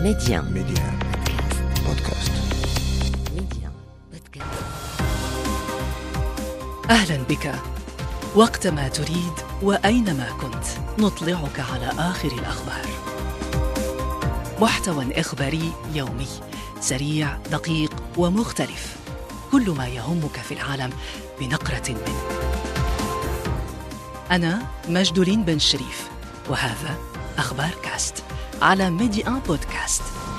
Média بودكاست. أهلا بك. وقتما تريد وأينما كنت نطلعك على آخر الأخبار. محتوى إخباري يومي سريع دقيق ومختلف، كل ما يهمك في العالم بنقرة منه. أنا مجدولين بن شريف، وهذا أخبار كاست على ميديا بودكاست.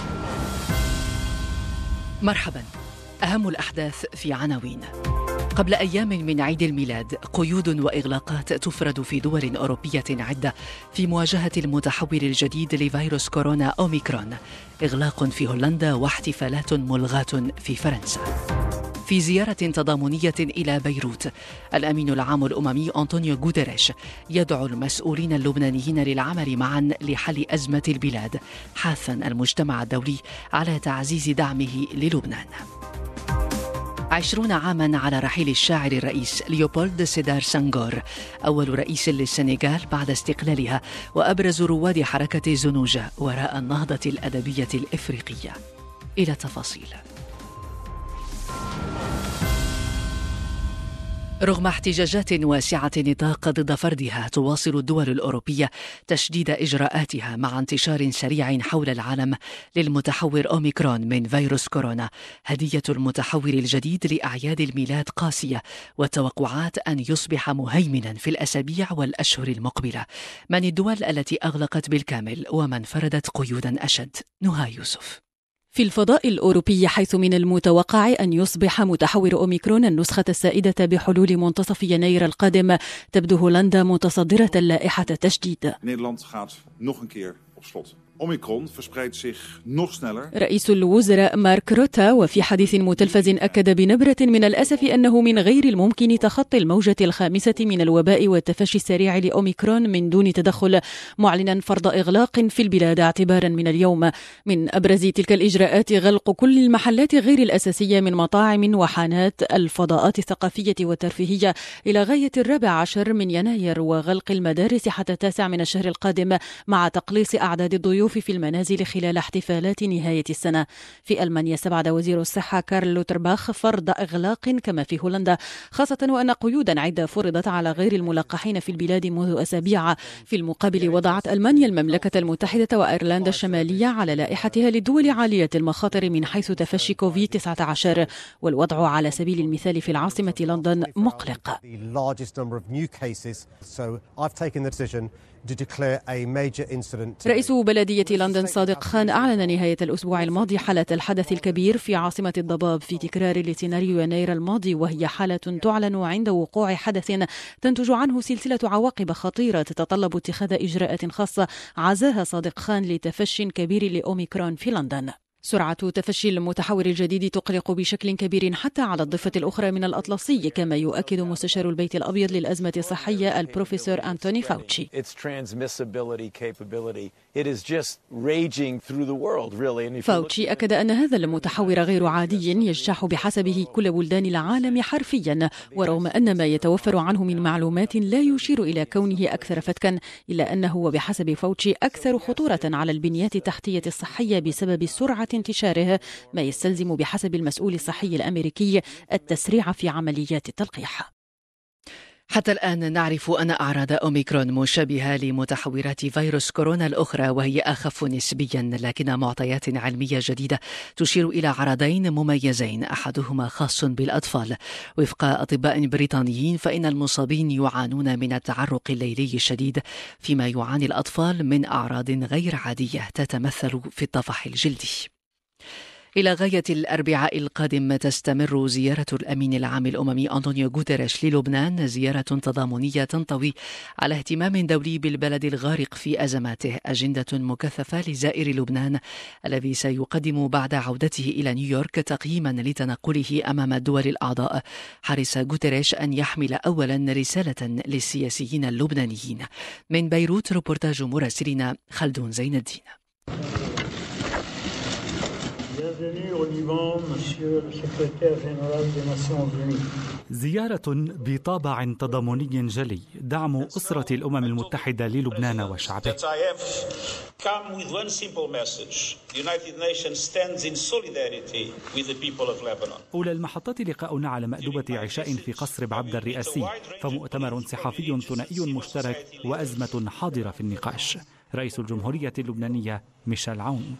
مرحبا. أهم الأحداث في عناوين. قبل أيام من عيد الميلاد، قيود وإغلاقات تفرض في دول أوروبية عدة في مواجهة المتحور الجديد لفيروس كورونا أوميكرون. إغلاق في هولندا واحتفالات ملغاة في فرنسا. في زيارة تضامنية إلى بيروت، الأمين العام الأممي أنطونيو غوتيريش يدعو المسؤولين اللبنانيين للعمل معا لحل أزمة البلاد، حاثا المجتمع الدولي على تعزيز دعمه للبنان. 20 عاما على رحيل الشاعر الرئيس ليوبولد سيدار سانغور، أول رئيس للسنغال بعد استقلالها وأبرز رواد حركة زنوجة وراء النهضة الأدبية الإفريقية. إلى تفاصيل. رغم احتجاجات واسعة النطاق ضد فرضها، تواصل الدول الأوروبية تشديد إجراءاتها مع انتشار سريع حول العالم للمتحور أوميكرون من فيروس كورونا. هدية المتحور الجديد لأعياد الميلاد قاسية، والتوقعات أن يصبح مهيمنا في الأسابيع والأشهر المقبلة. من الدول التي أغلقت بالكامل ومن فرضت قيودا أشد؟ نهى يوسف. في الفضاء الأوروبي، حيث من المتوقع أن يصبح متحور أوميكرون النسخة السائدة بحلول منتصف يناير القادم، تبدو هولندا متصدرة لائحة تشديد. Nederland gaat nog een keer op slot. Omicron verspreidt zich nog sneller. رئيس الوزراء مارك روتا وفي حديث متلفز أكد بنبرة من الأسف أنه من غير الممكن تخطي الموجة الخامسة من الوباء والتفشي السريع لأوميكرون من دون تدخل، معلنا فرض إغلاق في البلاد اعتبارا من اليوم. من أبرز تلك الإجراءات غلق كل المحلات غير الأساسية من مطاعم وحانات، الفضاءات الثقافية والترفيهية إلى غاية 14 من يناير، وغلق المدارس حتى 9 من الشهر القادم، مع تقليص أعداد الضيوف في المنازل خلال احتفالات نهاية السنة. في ألمانيا استبعد وزير الصحة كارل لوترباخ فرض إغلاق كما في هولندا، خاصة وأن قيودا عدة فرضت على غير الملقحين في البلاد منذ أسابيع. في المقابل، وضعت ألمانيا المملكة المتحدة وأيرلندا الشمالية على لائحتها للدول عالية المخاطر من حيث تفشي كوفيد-19، والوضع على سبيل المثال في العاصمة لندن مقلق. رئيس بلدية لندن صادق خان أعلن نهاية الأسبوع الماضي حالة الحدث الكبير في عاصمة الضباب، في تكرار لسيناريو يناير الماضي، وهي حالة تعلن عند وقوع حدث تنتج عنه سلسلة عواقب خطيرة تتطلب اتخاذ إجراءات خاصة، عزاها صادق خان لتفشي كبير لأوميكرون في لندن. سرعة تفشي المتحور الجديد تقلق بشكل كبير حتى على الضفة الأخرى من الأطلسي، كما يؤكد مستشار البيت الأبيض للأزمة الصحية البروفيسور أنتوني فاوتشي. فاوتشي أكد أن هذا المتحور غير عادي يجتاح بحسبه كل بلدان العالم حرفيا، ورغم أن ما يتوفر عنه من معلومات لا يشير إلى كونه أكثر فتكا، إلا أنه وبحسب فاوتشي أكثر خطورة على البنيات التحتية الصحية بسبب سرعة انتشاره، ما يستلزم بحسب المسؤول الصحي الأمريكي التسريع في عمليات التلقيح. حتى الآن نعرف أن أعراض أوميكرون مشابهة لمتحورات فيروس كورونا الأخرى، وهي أخف نسبيا، لكن معطيات علمية جديدة تشير إلى عرضين مميزين، أحدهما خاص بالأطفال. وفق أطباء بريطانيين، فإن المصابين يعانون من التعرق الليلي الشديد، فيما يعاني الأطفال من أعراض غير عادية تتمثل في الطفح الجلدي. إلى غاية الأربعاء القادم تستمر زيارة الأمين العام الأممي أنطونيو غوتيريش للبنان، زيارة تضامنية تنطوي على اهتمام دولي بالبلد الغارق في أزماته، أجندة مكثفة لزائر لبنان الذي سيقدم بعد عودته إلى نيويورك تقييما لتنقله أمام الدول الأعضاء. حرص غوتيريش أن يحمل أولا رسالة للسياسيين اللبنانيين. من بيروت روبورتاج مراسلنا خلدون زين الدين. زيارة بطابع تضامني جلي، دعم أسرة الأمم المتحدة للبنان وشعبه. أولى المحطات لقاؤنا على مأدبة عشاء في قصر بعبد الرئاسي، فمؤتمر صحفي ثنائي مشترك وأزمة حاضرة في النقاش. رئيس الجمهورية اللبنانية ميشيل عون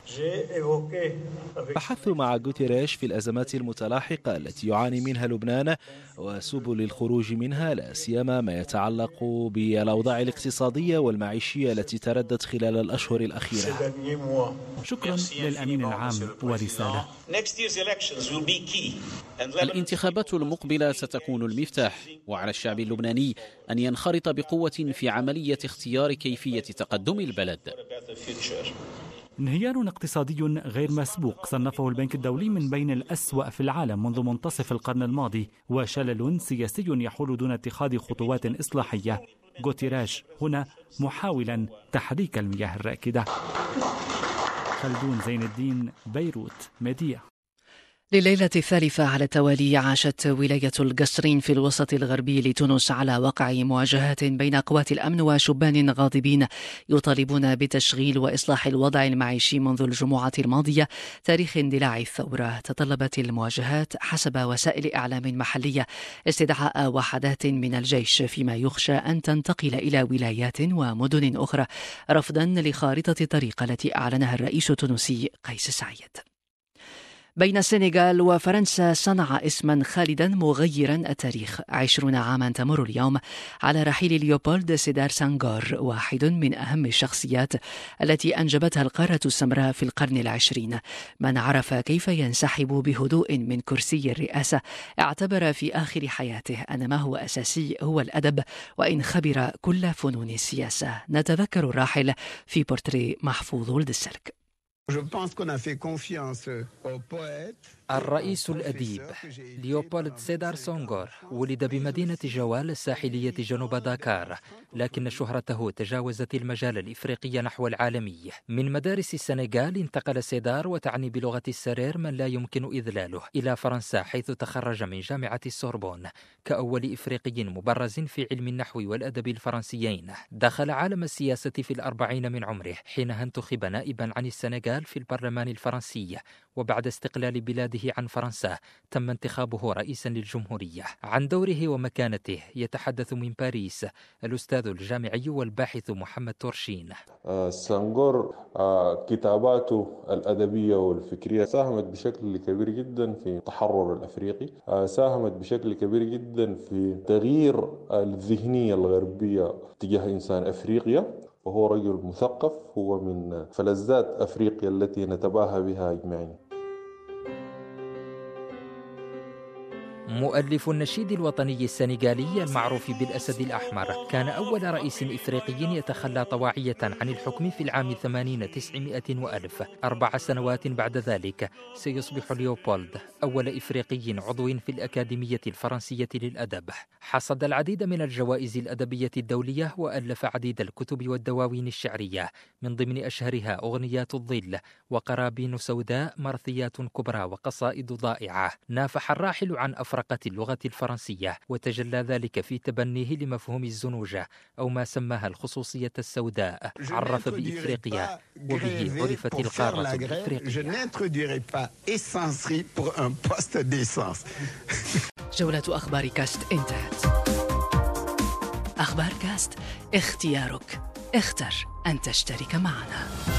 بحثت مع غوتيريش في الأزمات المتلاحقة التي يعاني منها لبنان وسبل الخروج منها، لا سيما ما يتعلق بالأوضاع الاقتصادية والمعيشية التي تردت خلال الأشهر الأخيرة. شكرا للأمين العام ورسالة. الانتخابات المقبلة ستكون المفتاح، وعلى الشعب اللبناني أن ينخرط بقوة في عملية اختيار كيفية تقدم البلد. انهيار اقتصادي غير مسبوق صنفه البنك الدولي من بين الأسوأ في العالم منذ منتصف القرن الماضي، وشلل سياسي يحول دون اتخاذ خطوات إصلاحية. غوتيريش هنا محاولا تحريك المياه الراكدة. خلدون زين الدين، بيروت، ميديا. لليلة الثالثة على التوالي عاشت ولاية القصرين في الوسط الغربي لتونس على وقع مواجهات بين قوات الأمن وشبان غاضبين يطالبون بتشغيل وإصلاح الوضع المعيشي منذ الجمعة الماضية، تاريخ اندلاع الثورة. تطلبت المواجهات حسب وسائل إعلام محلية استدعاء وحدات من الجيش، فيما يخشى أن تنتقل إلى ولايات ومدن أخرى رفضا لخارطة الطريق التي أعلنها الرئيس التونسي قيس سعيد. بين السنغال وفرنسا صنع اسما خالدا مغيرا التاريخ. 20 عاما تمر اليوم على رحيل ليوبولد سيدار سانغور، واحد من أهم الشخصيات التي أنجبتها القارة السمراء في القرن العشرين. من عرف كيف ينسحب بهدوء من كرسي الرئاسة اعتبر في آخر حياته أن ما هو أساسي هو الأدب، وإن خبر كل فنون السياسة. نتذكر الراحل في بورتري محفوظ ولد السلك. الرئيس الأديب ليوبولد سيدار سانغور ولد بمدينة جوال الساحلية جنوب داكار، لكن شهرته تجاوزت المجال الإفريقي نحو العالمي. من مدارس السنغال انتقل سيدار، وتعني بلغة السرير من لا يمكن إذلاله، إلى فرنسا، حيث تخرج من جامعة السوربون كأول إفريقي مبرز في علم النحو والأدب الفرنسيين. دخل عالم السياسة في 40 من عمره، حينها انتخب نائبا عن السنغال في البرلمان الفرنسي، وبعد استقلال بلاده عن فرنسا تم انتخابه رئيسا للجمهورية. عن دوره ومكانته يتحدث من باريس الأستاذ الجامعي والباحث محمد تورشين. سانغور كتاباته الأدبية والفكرية ساهمت بشكل كبير جدا في التحرر الأفريقي، ساهمت بشكل كبير جدا في تغيير الذهنية الغربية تجاه إنسان أفريقيا، وهو رجل مثقف، هو من فلذات أفريقيا التي نتباهى بها أجمعين. مؤلف النشيد الوطني السنغالي المعروف بالأسد الأحمر، كان أول رئيس إفريقي يتخلى طواعية عن الحكم في العام 80 900 وألف. 4 سنوات بعد ذلك سيصبح ليوبولد أول إفريقي عضو في الأكاديمية الفرنسية للأدب. حصد العديد من الجوائز الأدبية الدولية، وألف عديد الكتب والدواوين الشعرية، من ضمن أشهرها أغنيات الظل وقرابين سوداء، مرثيات كبرى وقصائد ضائعة. نافح الراحل عن أفرقة اللغة الفرنسية، وتجلى ذلك في تبنيه لمفهوم الزنوجة أو ما سماها الخصوصية السوداء. عرف بإفريقيا، وبه عرفت القارة الإفريقية. جولة أخبار كاست انتهت. أخبار كاست، اختيارك، اختر أن تشترك معنا.